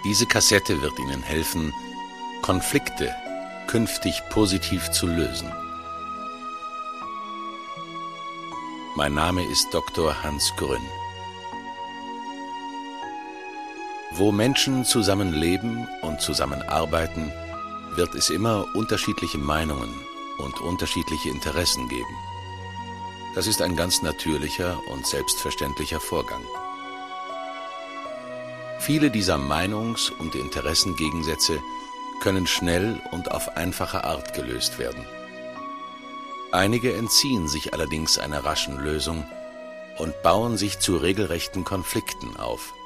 Diese Kassette wird Ihnen helfen, Konflikte künftig positiv zu lösen. Mein Name ist Dr. Hans Grün. Wo Menschen zusammen leben und zusammenarbeiten, wird es immer unterschiedliche Meinungen und unterschiedliche Interessen geben. Das ist ein ganz natürlicher und selbstverständlicher Vorgang. Viele dieser Meinungs- und Interessengegensätze können schnell und auf einfache Art gelöst werden. Einige entziehen sich allerdings einer raschen Lösung und bauen sich zu regelrechten Konflikten auf.